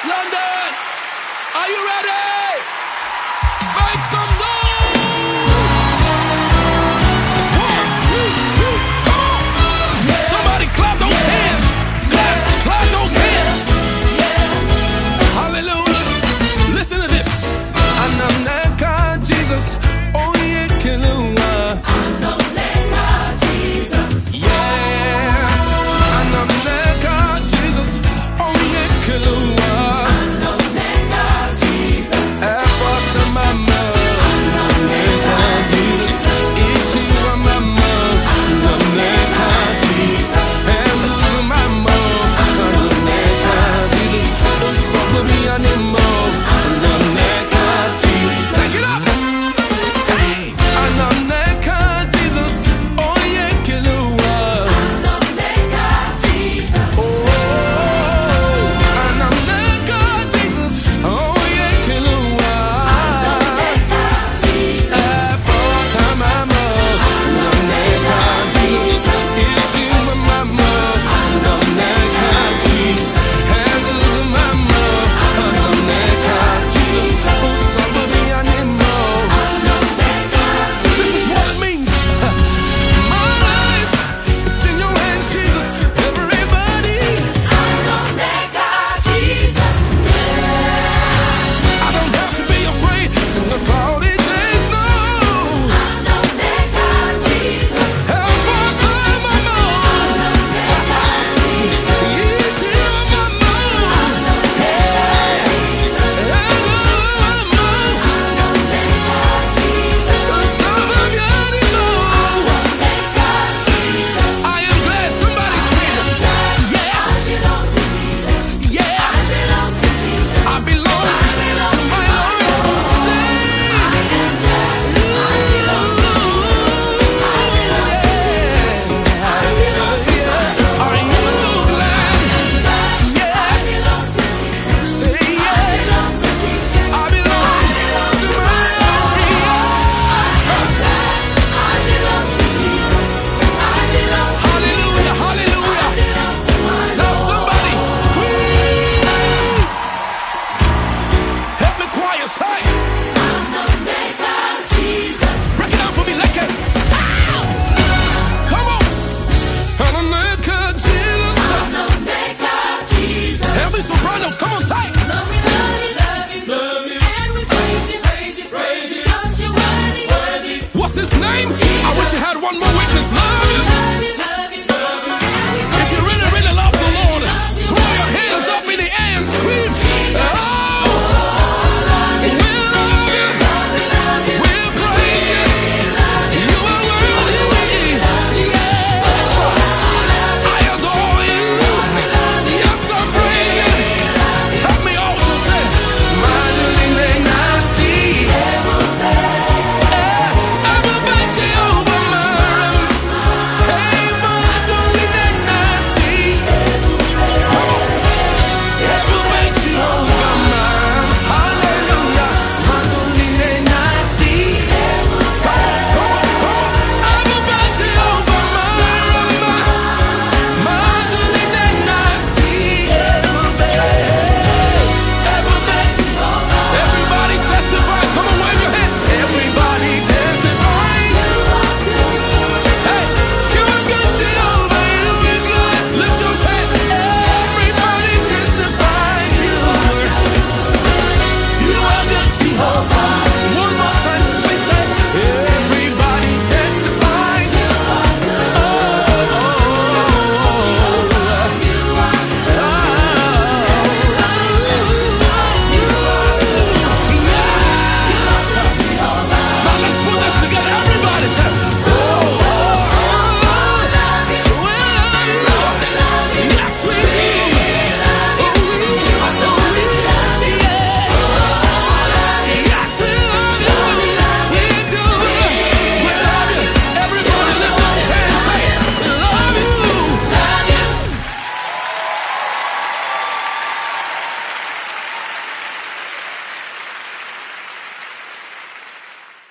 London, are you ready? Make some noise! 1, 2, 3, come on! Yeah. Somebody clap those hands! Clap those hands! Yeah. Hallelujah! Listen to this. Anamneka Jesus, oh yeah, Kilua. Anamneka Jesus. Yes. Anamneka Jesus, oh yeah, Kilua. Sopranos, come on, say it. Love me, love you, love you, and we praise you, praise you, 'cause you're worthy, worthy. What's his name? Jesus. I wish you had one more witness. Love you, love you, love you, love you. If you really, really love the Lord, throw your hands up in the air and scream.